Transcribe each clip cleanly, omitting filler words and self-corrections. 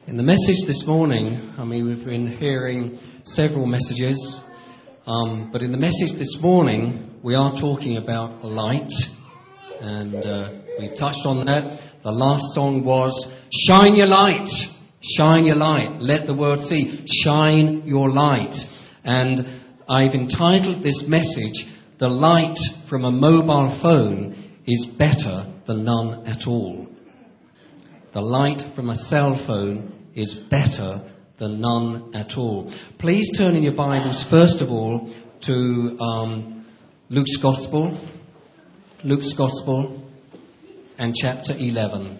In the message this morning, we've been hearing several messages, but in the message this morning, we are talking about light, and we touched on that. The last song was, "Shine your light, shine your light, let the world see, shine your light." And I've entitled this message, "The light from a mobile phone is better than none at all." The light from a cell phone is better than none at all. Please turn in your Bibles, first of all, to Luke's Gospel and chapter 11.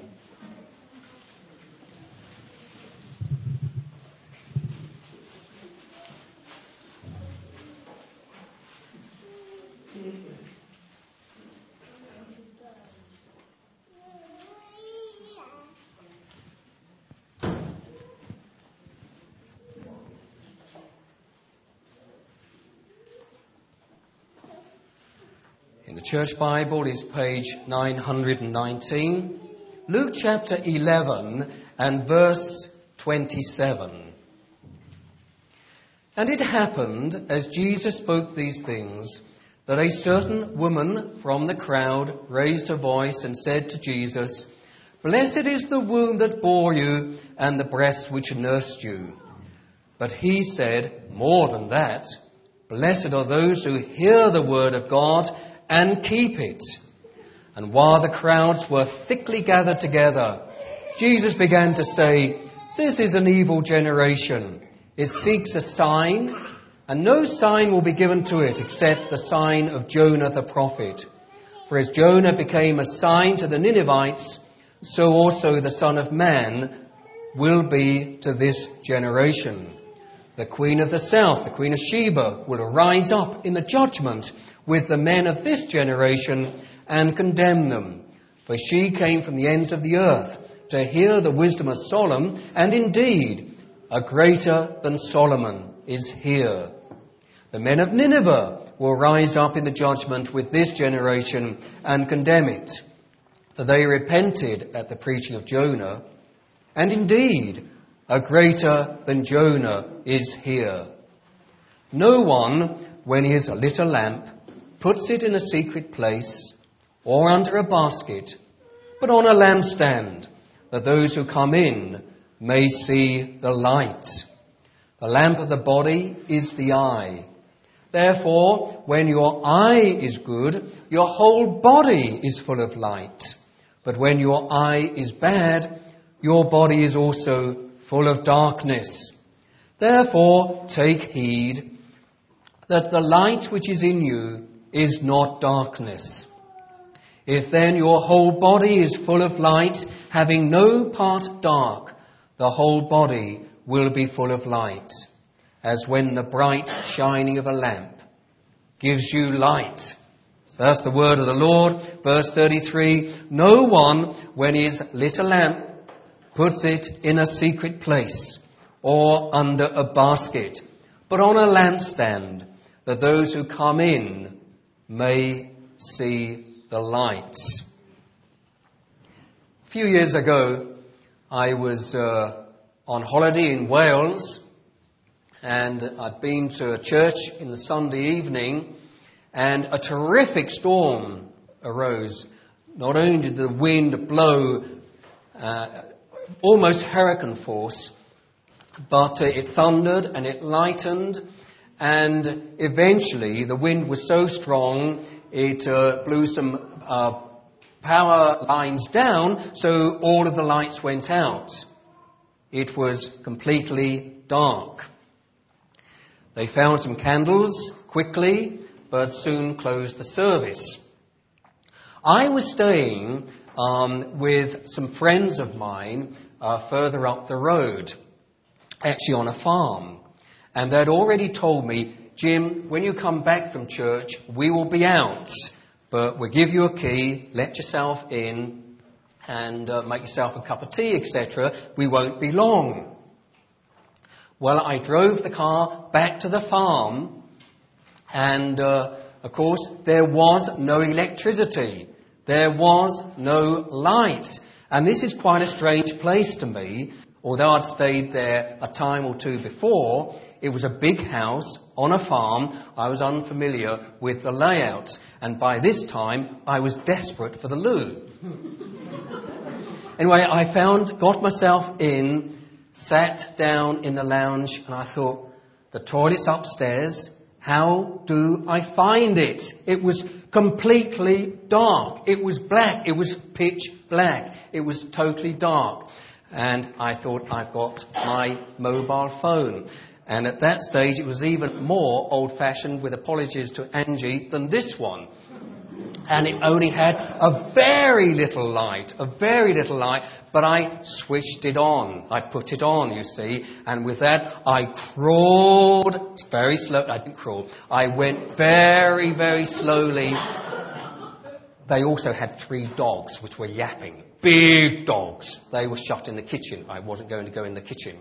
In the Church Bible is page 919, Luke chapter 11 and verse 27. "And it happened, as Jesus spoke these things, that a certain woman from the crowd raised her voice and said to Jesus, 'Blessed is the womb that bore you and the breast which nursed you.' But he said, 'More than that, blessed are those who hear the word of God and keep it.' And while the crowds were thickly gathered together, Jesus began to say, 'This is an evil generation. It seeks a sign, and no sign will be given to it except the sign of Jonah the prophet. For as Jonah became a sign to the Ninevites, so also the Son of Man will be to this generation. The Queen of the South, the Queen of Sheba, will rise up in the judgment with the men of this generation and condemn them. For she came from the ends of the earth to hear the wisdom of Solomon, and indeed a greater than Solomon is here. The men of Nineveh will rise up in the judgment with this generation and condemn it. For they repented at the preaching of Jonah, and indeed a greater than Jonah is here. No one, when he has lit a lamp, puts it in a secret place or under a basket, but on a lampstand, that those who come in may see the light. The lamp of the body is the eye. Therefore, when your eye is good, your whole body is full of light. But when your eye is bad, your body is also full of darkness. Therefore, take heed that the light which is in you is not darkness. If then your whole body is full of light, having no part dark, the whole body will be full of light, as when the bright shining of a lamp gives you light." So that's the word of the Lord. Verse 33, "No one, when he has lit a lamp, puts it in a secret place or under a basket, but on a lampstand, that those who come in may see the light." A few years ago, I was on holiday in Wales, and I'd been to a church in the Sunday evening, and a terrific storm arose. Not only did the wind blow almost hurricane force, but it thundered and it lightened. And eventually, the wind was so strong, it blew some power lines down, so all of the lights went out. It was completely dark. They found some candles quickly, but soon closed the service. I was staying with some friends of mine further up the road, actually on a farm. And they'd already told me, "Jim, when you come back from church, we will be out. But we'll give you a key, let yourself in, and make yourself a cup of tea, etc. We won't be long." Well, I drove the car back to the farm, and of course, there was no electricity. There was no light. And this is quite a strange place to me. Although I'd stayed there a time or two before, it was a big house on a farm. I was unfamiliar with the layouts. And by this time, I was desperate for the loo. Anyway, I got myself in, sat down in the lounge, and I thought, the toilet's upstairs. How do I find it? It was completely dark. It was black. It was pitch black. It was totally dark. And I thought, I've got my mobile phone. And at that stage, it was even more old-fashioned, with apologies to Angie, than this one. And it only had a very little light, but I switched it on. I put it on, you see, and with that I crawled very slow. I didn't crawl. I went very, very slowly. They also had 3 dogs which were yapping. Big dogs. They were shut in the kitchen. I wasn't going to go in the kitchen.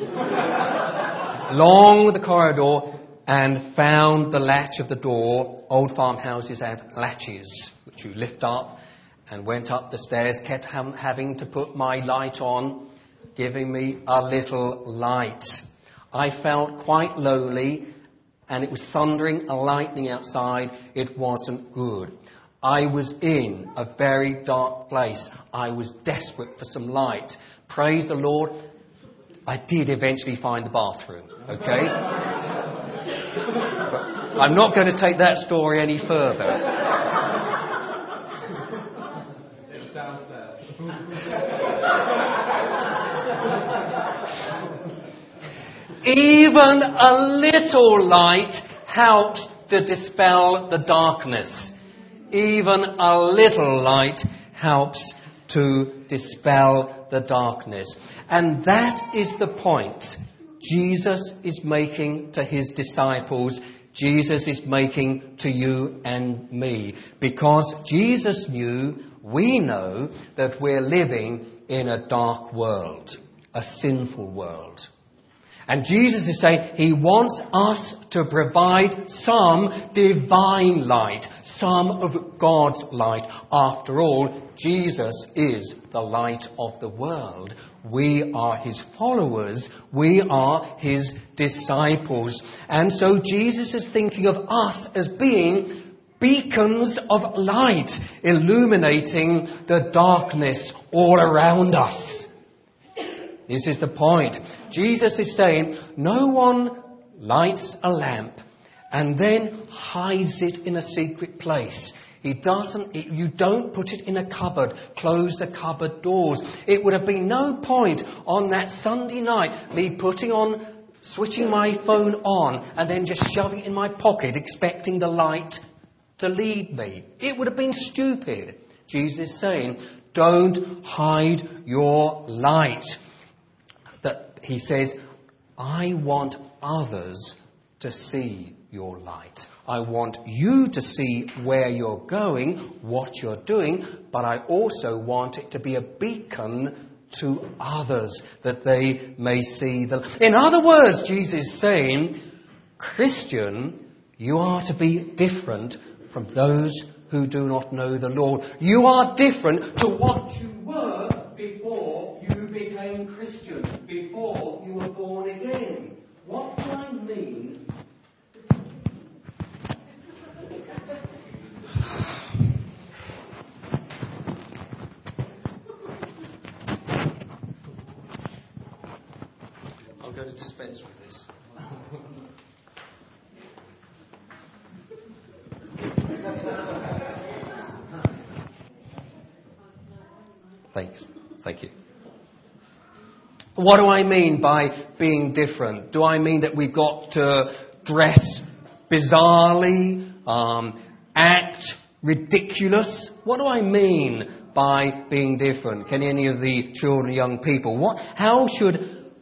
Along the corridor, and found the latch of the door. Old farmhouses have latches, which you lift up, and went up the stairs, kept having to put my light on, giving me a little light. I felt quite lonely, and it was thundering and lightning outside. It wasn't good. I was in a very dark place. I was desperate for some light. Praise the Lord, I did eventually find the bathroom, okay? But I'm not going to take that story any further. It's downstairs. Even a little light helps to dispel the darkness. Even a little light helps to dispel the darkness. And that is the point Jesus is making to his disciples. Jesus is making to you and me. Because Jesus knew, we know, that we're living in a dark world, a sinful world. And Jesus is saying he wants us to provide some divine light, some of God's light. After all, Jesus is the light of the world. We are his followers. We are his disciples. And so Jesus is thinking of us as being beacons of light, illuminating the darkness all around us. This is the point. Jesus is saying, no one lights a lamp and then hides it in a secret place. You don't put it in a cupboard, close the cupboard doors. It would have been no point on that Sunday night me switching my phone on and then just shoving it in my pocket, expecting the light to lead me. It would have been stupid. Jesus is saying, don't hide your light. That he says, I want others to see your light. I want you to see where you're going, what you're doing, but I also want it to be a beacon to others that they may see the... In other words, Jesus is saying, Christian, you are to be different from those who do not know the Lord. You are different to what you were before you became Christian, before you were born again. What do I mean? I'm going to dispense with this. Thanks. Thank you. What do I mean by being different? Do I mean that we've got to dress bizarrely, act ridiculous? What do I mean by being different? Can any of the children, young people, how should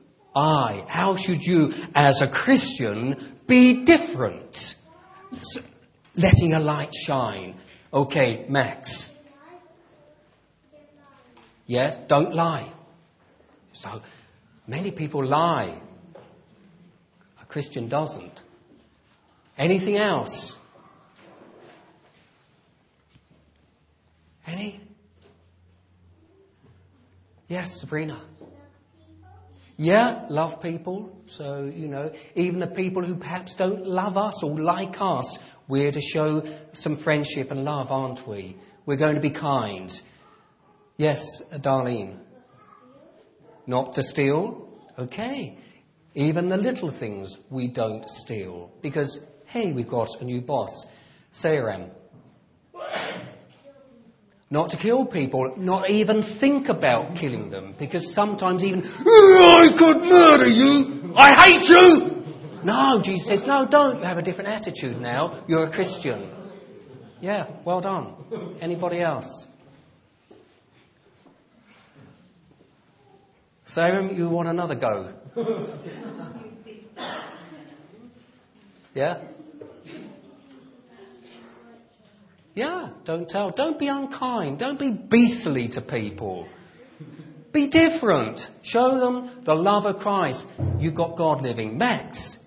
you, as a Christian, be different? Letting a light shine. Okay, Max. Yes, don't lie. So many people lie. A Christian doesn't. Anything else? Any? Yes, Sabrina. Yeah, love people. So, even the people who perhaps don't love us or like us, we're to show some friendship and love, aren't we? We're going to be kind. Yes, Darlene. Not to steal? Okay. Even the little things we don't steal. Because, hey, we've got a new boss. Sairam. Not to kill people, not even think about killing them, because sometimes even, I could murder you, I hate you! No, Jesus says, no, don't have a different attitude now, you're a Christian. Yeah, well done. Anybody else? Sarah, you want another go? Yeah? Yeah, don't tell. Don't be unkind. Don't be beastly to people. Be different. Show them the love of Christ. You've got God living. Max.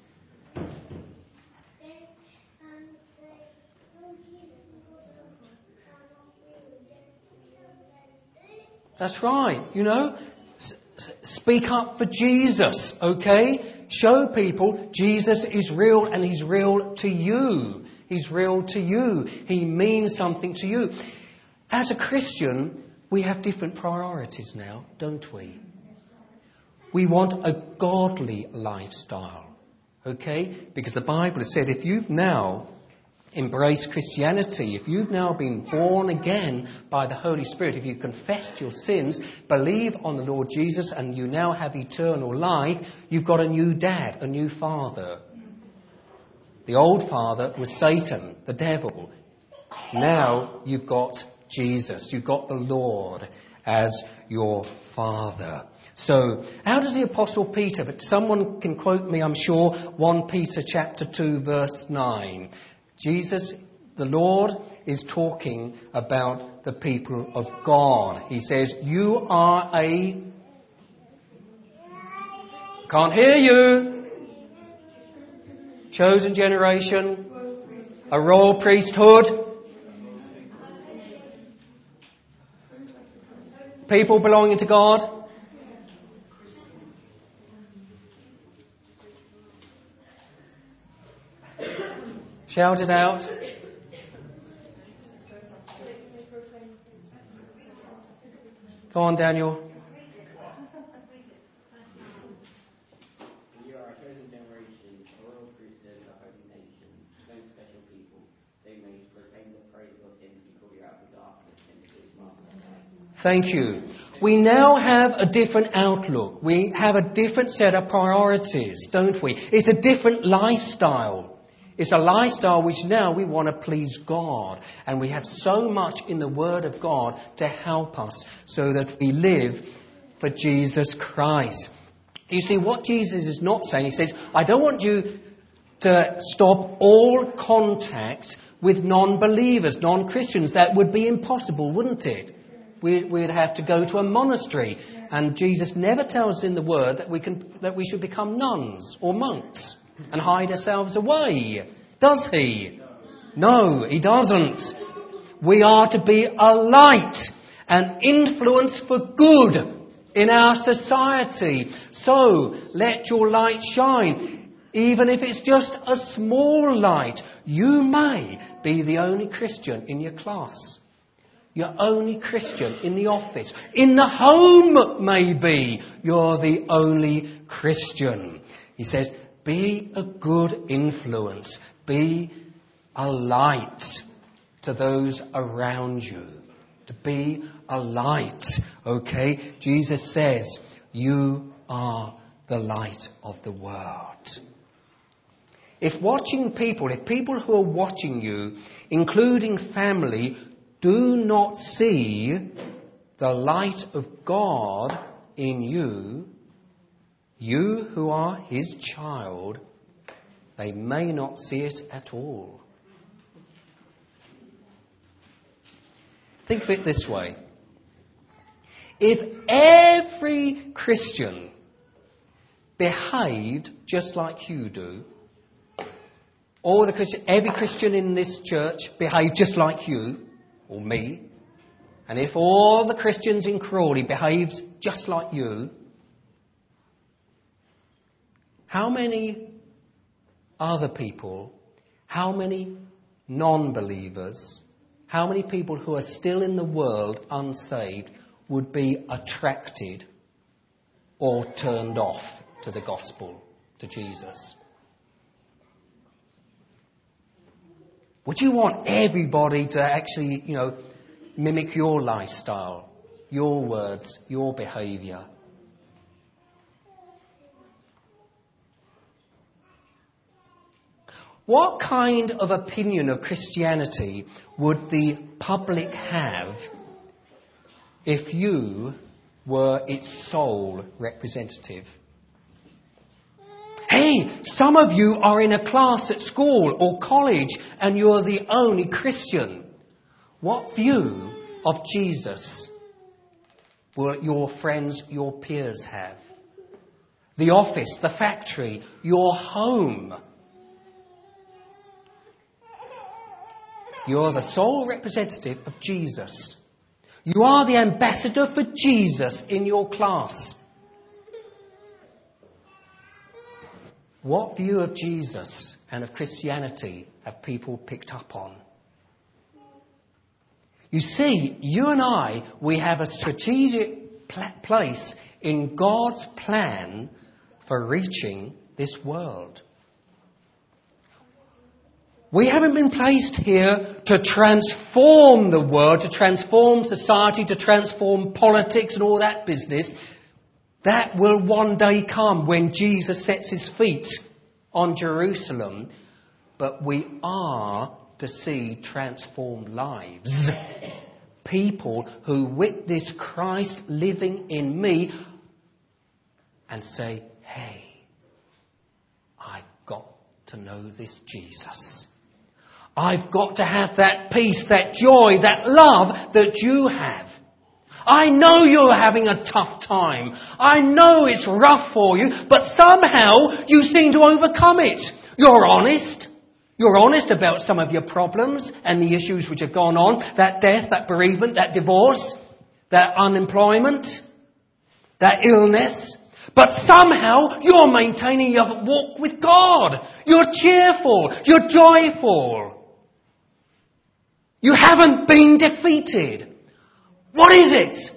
That's right. Speak up for Jesus, okay? Show people Jesus is real and He's real to you. He's real to you. He means something to you. As a Christian, we have different priorities now, don't we? We want a godly lifestyle, okay? Because the Bible has said if you've now embraced Christianity, if you've now been born again by the Holy Spirit, if you've confessed your sins, believe on the Lord Jesus, and you now have eternal life, you've got a new dad, a new father. The old father was Satan, the devil. Now you've got Jesus. You've got the Lord as your father. So, how does the Apostle Peter, but someone can quote me, I'm sure, 1 Peter chapter 2, verse 9. Jesus, the Lord, is talking about the people of God. He says, you are a... Can't hear you. Chosen generation, a royal priesthood, people belonging to God. Shout it out. Go on, Daniel. Thank you. We now have a different outlook. We have a different set of priorities, don't we? It's a different lifestyle. It's a lifestyle which now we want to please God. And we have so much in the Word of God to help us so that we live for Jesus Christ. You see, what Jesus is not saying, He says, I don't want you to stop all contact with non-believers, non-Christians. That would be impossible, wouldn't it? We'd have to go to a monastery. And Jesus never tells us in the Word that we should become nuns or monks and hide ourselves away. Does He? No, He doesn't. We are to be a light and influence for good in our society. So, let your light shine. Even if it's just a small light, you may be the only Christian in your class. You're only Christian in the office. In the home, maybe, you're the only Christian. He says, be a good influence. Be a light to those around you. To be a light, okay? Jesus says, you are the light of the world. If people who are watching you, including family, do not see the light of God in you, you who are His child, they may not see it at all. Think of it this way. If every Christian behaved just like you do, every Christian in this church behaved just like you, or me, and if all the Christians in Crawley behaved just like you, How many other people, how many non-believers, how many people who are still in the world unsaved would be attracted or turned off to the gospel, to Jesus? Would you want everybody to actually, mimic your lifestyle, your words, your behaviour? What kind of opinion of Christianity would the public have if you were its sole representative? Hey, some of you are in a class at school or college and you're the only Christian. What view of Jesus will your friends, your peers have? The office, the factory, your home. You're the sole representative of Jesus. You are the ambassador for Jesus in your class. What view of Jesus and of Christianity have people picked up on? You see, you and I, we have a strategic place in God's plan for reaching this world. We haven't been placed here to transform the world, to transform society, to transform politics and all that business. That will one day come when Jesus sets his feet on Jerusalem. But we are to see transformed lives. People who witness Christ living in me and say, hey, I've got to know this Jesus. I've got to have that peace, that joy, that love that you have. I know you're having a tough time. I know it's rough for you, but somehow you seem to overcome it. You're honest. You're honest about some of your problems and the issues which have gone on. That death, that bereavement, that divorce, that unemployment, that illness. But somehow you're maintaining your walk with God. You're cheerful. You're joyful. You haven't been defeated. What is it?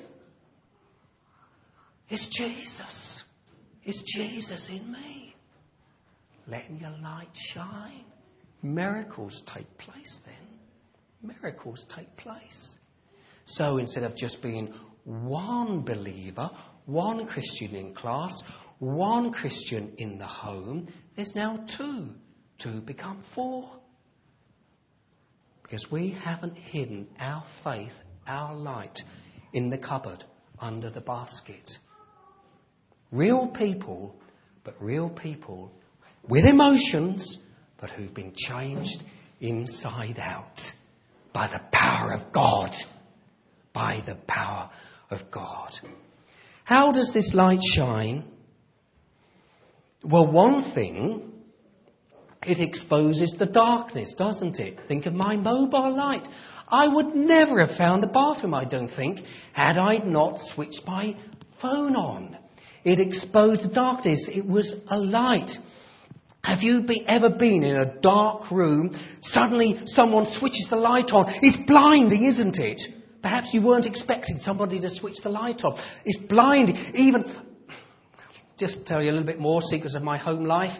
It's Jesus. It's Jesus in me. Letting your light shine. Miracles take place then. Miracles take place. So instead of just being one believer, one Christian in class, one Christian in the home, there's now two. Two become four. Because we haven't hidden our faith, our light, in the cupboard, under the basket. Real people, but real people with emotions, but who've been changed inside out by the power of God. By the power of God. How does this light shine? Well, one thing, it exposes the darkness, doesn't it? Think of my mobile light. I would never have found the bathroom, I don't think, had I not switched my phone on. It exposed the darkness. It was a light. Have you ever been in a dark room? Suddenly someone switches the light on. It's blinding, isn't it? Perhaps you weren't expecting somebody to switch the light on. It's blinding. Even, just to tell you a little bit more secrets of my home life.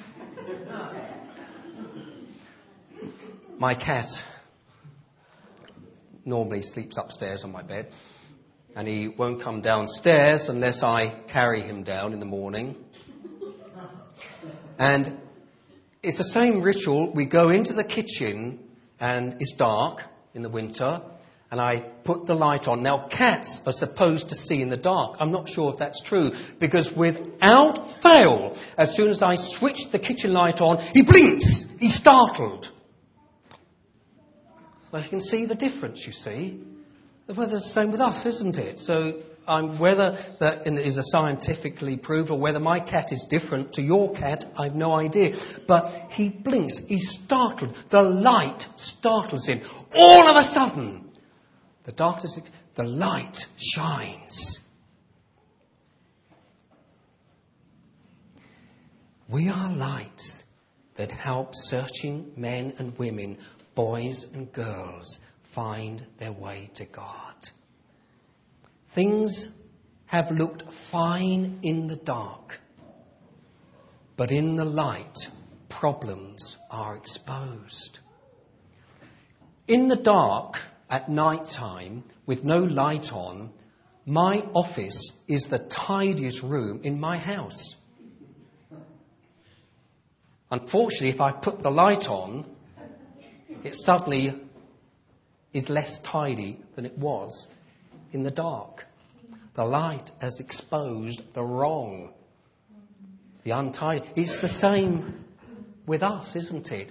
My cat normally sleeps upstairs on my bed, and he won't come downstairs unless I carry him down in the morning. And it's the same ritual. We go into the kitchen, and it's dark in the winter, and I put the light on. Now, cats are supposed to see in the dark. I'm not sure if that's true, because without fail, as soon as I switch the kitchen light on, he blinks. He's startled. So you can see the difference, you see. Well, the same with us, isn't it? So whether that is a scientifically proved or whether my cat is different to your cat, I've no idea. But he blinks. He's startled. The light startles him. All of a sudden, the light shines. We are lights that help searching men and women, boys and girls, find their way to God. Things have looked fine in the dark, but in the light, problems are exposed. In the dark, at night time, with no light on, my office is the tidiest room in my house. Unfortunately, if I put the light on, it suddenly is less tidy than it was in the dark. The light has exposed the wrong, the untidy. It's the same with us, isn't it?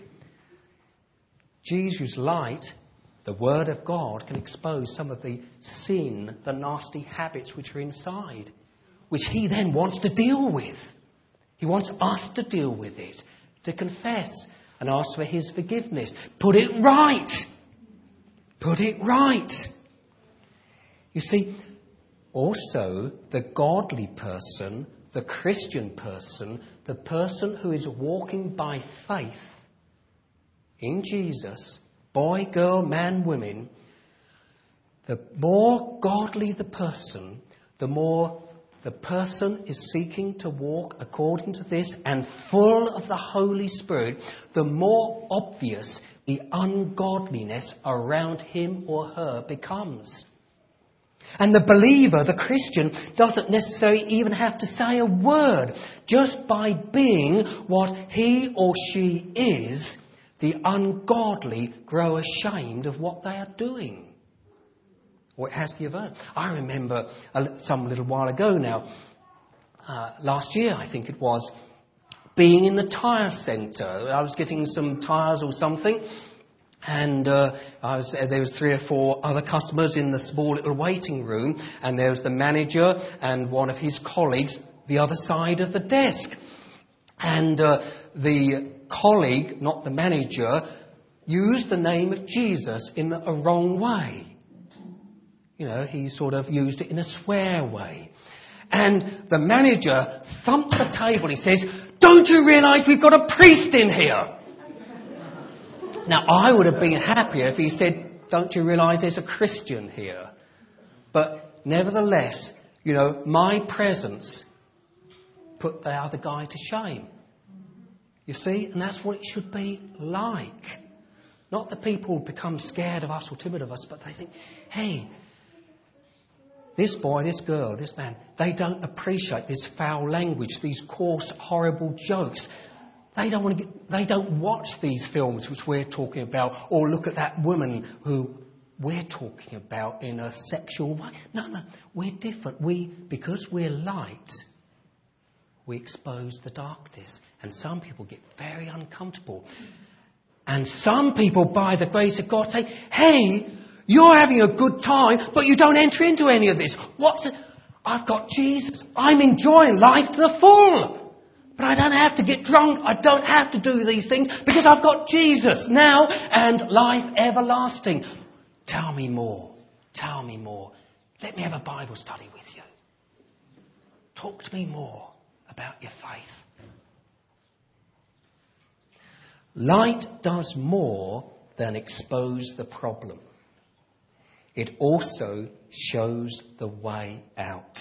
Jesus' light, the Word of God, can expose some of the sin, the nasty habits which are inside, which He then wants to deal with. He wants us to deal with it, to confess and ask for His forgiveness. Put it right. Put it right. You see, also the godly person, the Christian person, the person who is walking by faith in Jesus, boy, girl, man, woman, the more godly the person, the more the person is seeking to walk according to this and full of the Holy Spirit, the more obvious the ungodliness around him or her becomes. And the believer, the Christian, doesn't necessarily even have to say a word. Just by being what he or she is, the ungodly grow ashamed of what they are doing. Or it has the avert. I remember some little while ago now, last year I think it was, being in the tyre centre. I was getting some tyres or something, and there was 3 or 4 other customers in the small little waiting room, and there was the manager and one of his colleagues the other side of the desk. And the colleague, not the manager, used the name of Jesus in a wrong way. You know, he sort of used it in a swear way. And the manager thumped the table. He says, "Don't you realise we've got a priest in here?" Now, I would have been happier if he said, "Don't you realise there's a Christian here?" But nevertheless, you know, my presence put the other guy to shame. You see? And that's what it should be like. Not that people become scared of us or timid of us, but they think, hey, this boy, this girl, this man, they don't appreciate this foul language, these coarse, horrible jokes. They don't watch these films which we're talking about, or look at that woman who we're talking about in a sexual way. No, we're different. Because we're light, we expose the darkness. And some people get very uncomfortable. And some people, by the grace of God, say, hey, you're having a good time, but you don't enter into any of this. I've got Jesus. I'm enjoying life to the full. But I don't have to get drunk. I don't have to do these things because I've got Jesus now and life everlasting. Tell me more. Tell me more. Let me have a Bible study with you. Talk to me more about your faith. Light does more than expose the problem. It also shows the way out.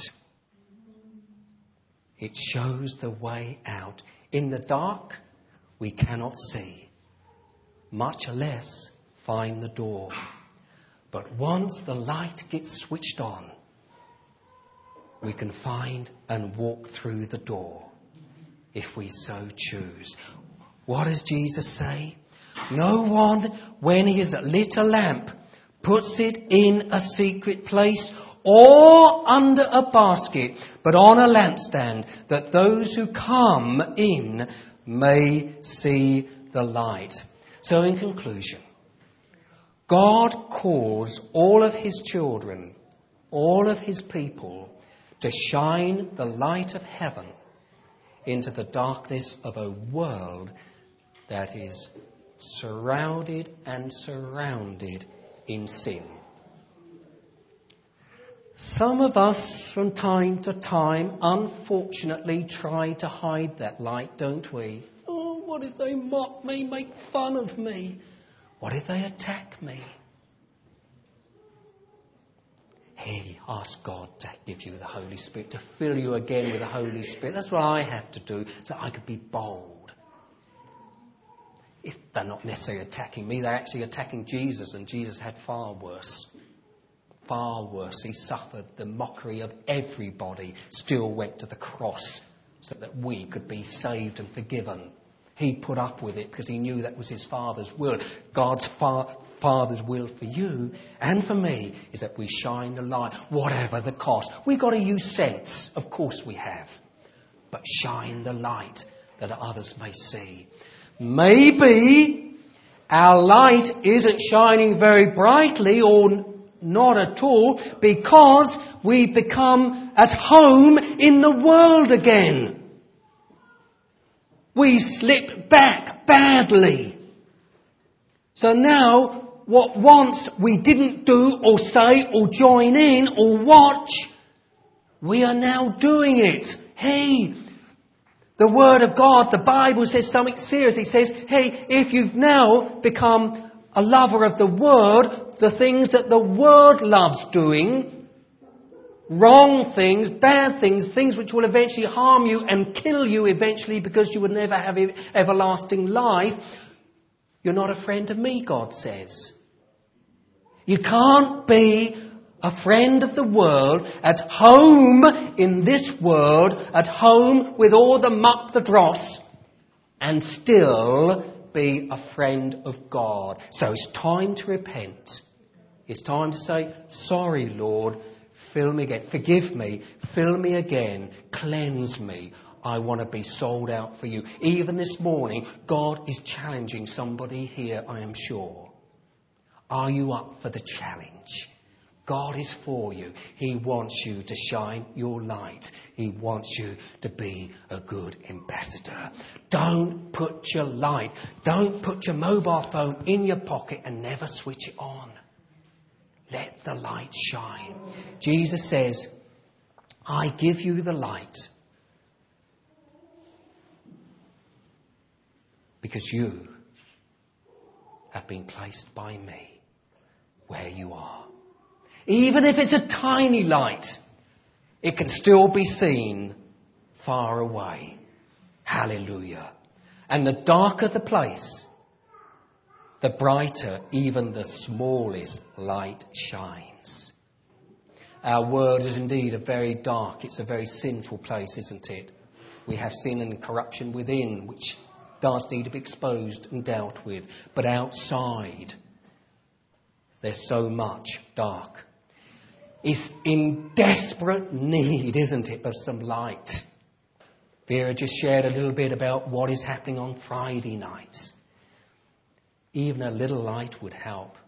It shows the way out. In the dark, we cannot see, much less find the door. But once the light gets switched on, we can find and walk through the door, if we so choose. What does Jesus say? No one, when he has lit a lamp, puts it in a secret place or under a basket, but on a lampstand, that those who come in may see the light. So in conclusion, God calls all of his children, all of his people, to shine the light of heaven into the darkness of a world that is surrounded and surrounded in sin. Some of us, from time to time, unfortunately try to hide that light, don't we? Oh, what if they mock me, make fun of me? What if they attack me? Hey, ask God to give you the Holy Spirit, to fill you again with the Holy Spirit. That's what I have to do, so I could be bold. If they're not necessarily attacking me, they're actually attacking Jesus, and Jesus had far worse. Far worse. He suffered the mockery of everybody, still went to the cross so that we could be saved and forgiven. He put up with it because he knew that was his Father's will. God's Father's will for you and for me is that we shine the light, whatever the cost. We've got to use sense. Of course we have. But shine the light that others may see. Maybe our light isn't shining very brightly or not at all because we become at home in the world again. We slip back badly. So now, what once we didn't do or say or join in or watch, we are now doing it. Hey, the Word of God, the Bible says something serious. It says, hey, if you've now become a lover of the Word, the things that the Word loves doing, wrong things, bad things, things which will eventually harm you and kill you eventually because you will never have everlasting life, you're not a friend of me, God says. You can't be a friend of the world, at home in this world, at home with all the muck, the dross, and still be a friend of God. So it's time to repent. It's time to say, sorry, Lord, fill me again. Forgive me. Fill me again. Cleanse me. I want to be sold out for you. Even this morning, God is challenging somebody here, I am sure. Are you up for the challenge? God is for you. He wants you to shine your light. He wants you to be a good ambassador. Don't put your light, don't put your mobile phone in your pocket and never switch it on. Let the light shine. Jesus says, I give you the light because you have been placed by me where you are. Even if it's a tiny light, it can still be seen far away. Hallelujah. And the darker the place, the brighter even the smallest light shines. Our world is indeed a very dark, it's a very sinful place, isn't it? We have sin and corruption within, which does need to be exposed and dealt with. But outside, there's so much dark. It's in desperate need, isn't it, of some light. Vera just shared a little bit about what is happening on Friday nights. Even a little light would help.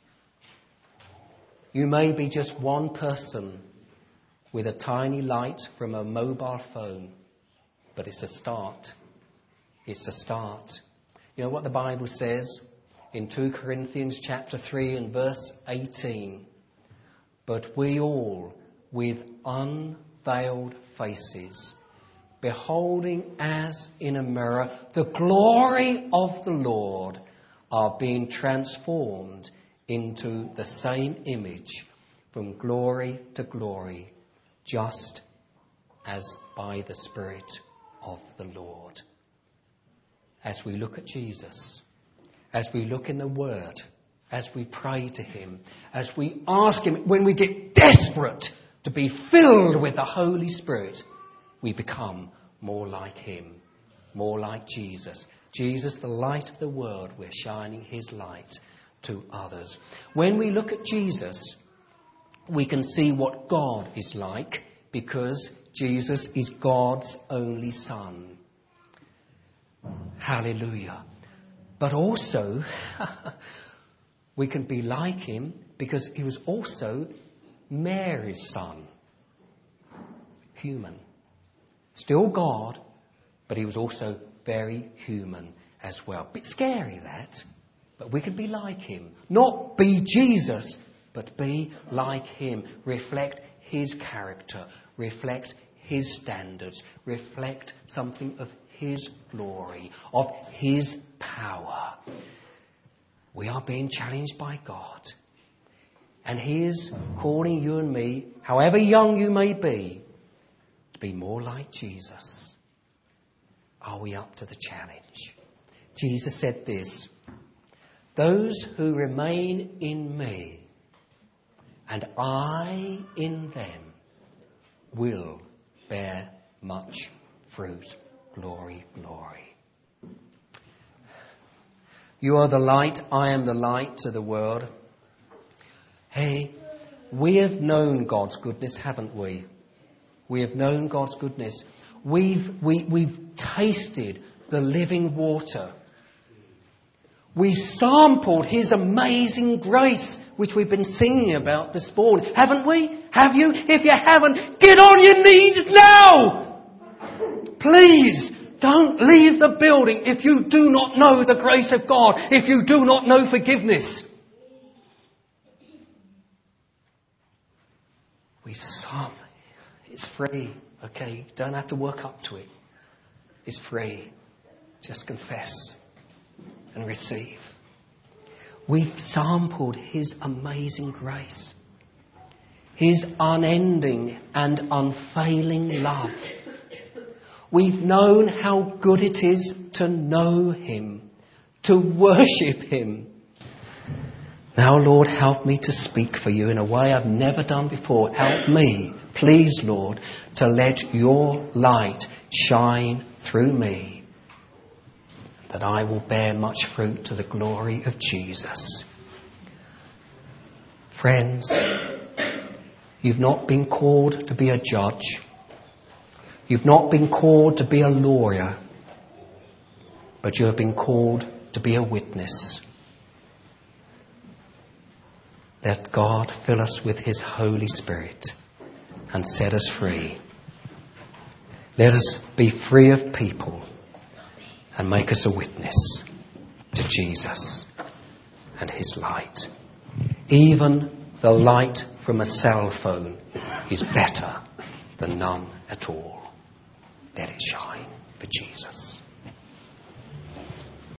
You may be just one person with a tiny light from a mobile phone, but it's a start. It's a start. You know what the Bible says in 2 Corinthians chapter 3 and verse 18? But we all, with unveiled faces, beholding as in a mirror the glory of the Lord, are being transformed into the same image from glory to glory, just as by the Spirit of the Lord. As we look at Jesus, as we look in the Word, as we pray to Him, as we ask Him, when we get desperate to be filled with the Holy Spirit, we become more like Him, more like Jesus. Jesus, the light of the world, we're shining His light to others. When we look at Jesus, we can see what God is like because Jesus is God's only Son. Hallelujah. But also, we can be like Him because He was also Mary's son. Human. Still God, but He was also very human as well. Bit scary, that. But we can be like Him. Not be Jesus, but be like Him. Reflect His character, reflect His standards, reflect something of His glory, of His power. We are being challenged by God. And He is calling you and me, however young you may be, to be more like Jesus. Are we up to the challenge? Jesus said this, "Those who remain in me and I in them will bear much fruit." Glory, glory. You are the light, I am the light to the world. Hey, we have known God's goodness, haven't we? We have known God's goodness. We've tasted the living water. We sampled His amazing grace, which we've been singing about this morning. Haven't we? Have you? If you haven't, get on your knees now! Please, don't leave the building if you do not know the grace of God, if you do not know forgiveness. We've sampled. It's free, okay? You don't have to work up to it. It's free. Just confess and receive. We've sampled His amazing grace, His unending and unfailing love. We've known how good it is to know Him, to worship Him. Now, Lord, help me to speak for you in a way I've never done before. Help me, please, Lord, to let your light shine through me, that I will bear much fruit to the glory of Jesus. Friends, you've not been called to be a judge. You've not been called to be a lawyer, but you have been called to be a witness. Let God fill us with His Holy Spirit and set us free. Let us be free of people and make us a witness to Jesus and His light. Even the light from a cell phone is better than none at all. Let it shine for Jesus.